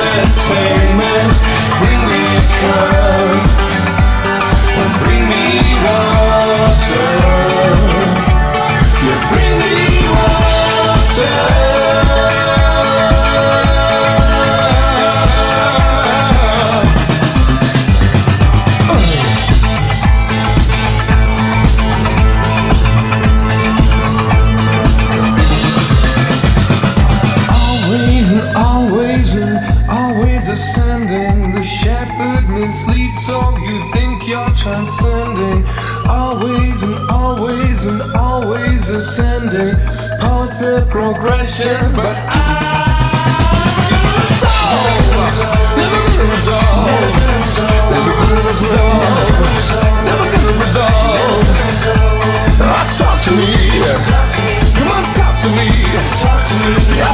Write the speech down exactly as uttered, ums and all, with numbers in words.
entertainment. Bring me a cup and bring me water. Yeah, bring me water. Ascending, the shepherd misleads, so you think you're transcending. Always and always and always ascending, past the progression, but I'm never gonna resolve, never gonna resolve, never gonna resolve. Ah, talk to me, come on, talk to me, talk to me.